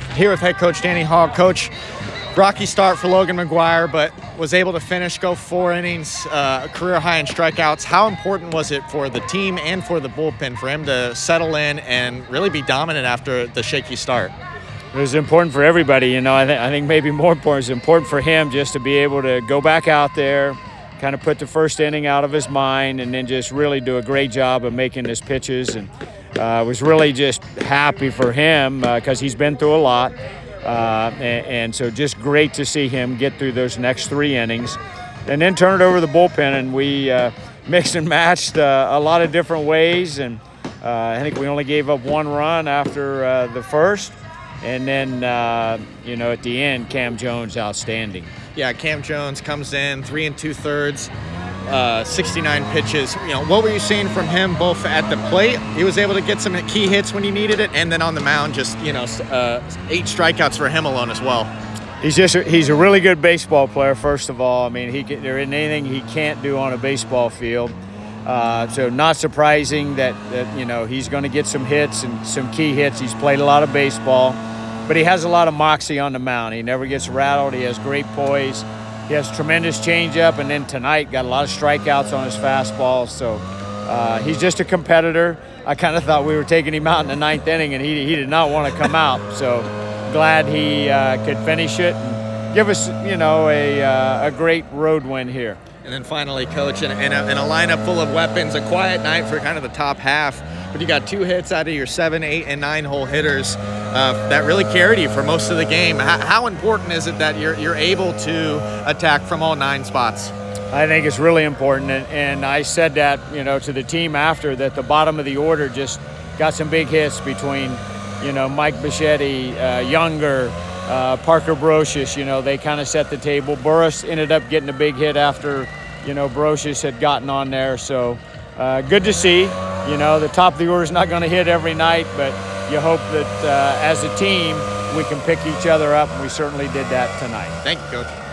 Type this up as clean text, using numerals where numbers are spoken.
here with head coach Danny Hogg. Coach, rocky start for Logan McGuire, but was able to finish, go 4 innings, career high in strikeouts. How important was it for the team and for the bullpen for him to settle in and really be dominant after the shaky start? It was important for everybody. You know, I think maybe more important, it's important for him just to be able to go back out there, kind of put the first inning out of his mind, and then just really do a great job of making his pitches. And was really just happy for him because he's been through a lot. And so just great to see him get through those next 3 innings and then turn it over to the bullpen. And we mixed and matched a lot of different ways. And I think we only gave up 1 run after the first. And then, at the end, Cam Jones outstanding. Yeah, Cam Jones comes in 3 2/3, 69 pitches. What were you seeing from him both at the plate? He was able to get some key hits when he needed it, and then on the mound, just 8 strikeouts for him alone as well. He's a really good baseball player. First of all, I mean, there isn't anything he can't do on a baseball field. So not surprising that he's going to get some hits and some key hits. He's played a lot of baseball, but he has a lot of moxie on the mound. He never gets rattled. He has great poise. He has tremendous changeup, and then tonight got a lot of strikeouts on his fastball. So he's just a competitor. I kind of thought we were taking him out in the 9th inning, and he did not want to come out. So glad he could finish it and give us a great road win here. And then finally, Coach, in a lineup full of weapons, a quiet night for kind of the top half, but you got 2 hits out of your 7, 8, and 9 hole hitters that really carried you for most of the game. How important is it that you're able to attack from all 9 spots? I think it's really important, and I said that to the team after that. The bottom of the order just got some big hits between Mike Bichetti, Younger, Parker Brocious. They kind of set the table. Burris ended up getting a big hit after Brocious had gotten on there. So good to see. The top of the order is not going to hit every night, but you hope that as a team we can pick each other up, and we certainly did that tonight. Thank you, Coach.